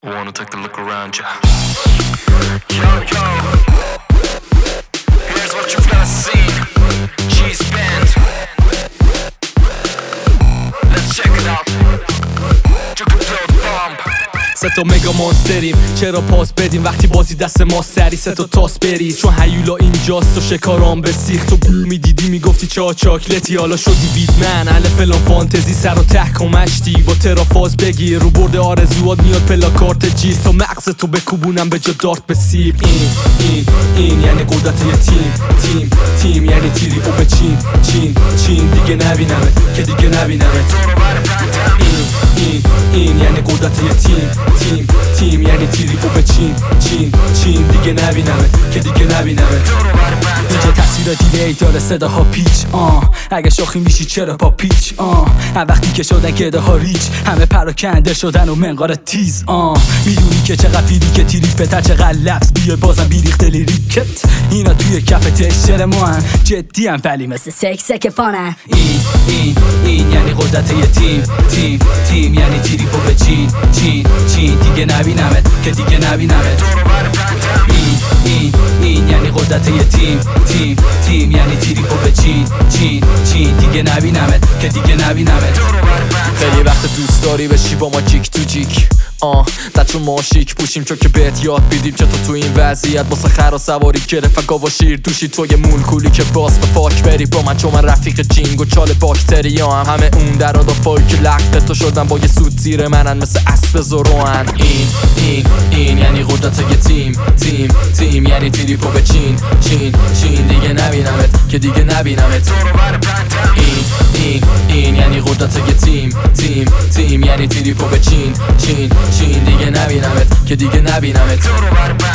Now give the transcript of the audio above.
Wanna take a look around ya. Yo, yo. Here's what you've never seen. Cheese band. Let's check it out. You can throw the bomb. ستا مگا مانستریم، چرا پاس بدیم وقتی بازی دست ما سری ستا تاس بری؟ چون هیولا اینجاست و شکاران به سیخ. تو میدیدی میگفتی چا چاکلتی، حالا شدی ویدمن اهل فلان فانتزی، سر و ته کمشتی با ترافاز بگیر رو برد آرزوات میاد پلا کارت جیز تا مغز تو بکوبونم به جا دارت به سیب. این یعنی قدرت یه تیم یعنی تیری او به چین دیگه نبینمت که دیگه نبینمت. این یعنی قدرت یه تیم یعنی تیری او به چین دیگه نبینمت که دیگه نبینمت. اینجا تصویر دیلی داره صداها پیچ اگه شاخی میشی چرا پا پیچ هم وقتی که شدن گده ها ریچ همه پراکنده شدن و منقار تیز میدونی که چقدر فیری که تیری فتر چقدر لفظ بیای بازم بیریخته لیریکت. اینا توی کف تشتر ما هم جدی هم ولی مثل سک فانن. این یعنی قدرت یه تیم یعنی تیری او به چین دیگه نبینمت که دیگه نبینمت. این یعنی قدرت یه تیم یعنی تیری او به چین دیگه نبینمت که دیگه نبینمت. خیلی وقت دوست داری بشی با ما جیک تو جیک دچون ما شیک پوشیم چون که بهت یاد بیدیم چطور تو این وضعیت واسه خرا سواری گرفت و گاوا شیر دوشی تو یه مولکولی که باز به فاک بری با من، چون من رفیق جینگ و چال باکتریا همه اون در آدافایی که لخت تو شدن با یه سود زیر منن مثل اسب زروان. این یعنی قدرت یه تیم یعنی تیری پا به چین دیگه نبینمت که دیگه نبینمت. این یعنی قدرت یه تیم یعنی تیری پا به چین دیگه نبینمت که دیگه نبینمت.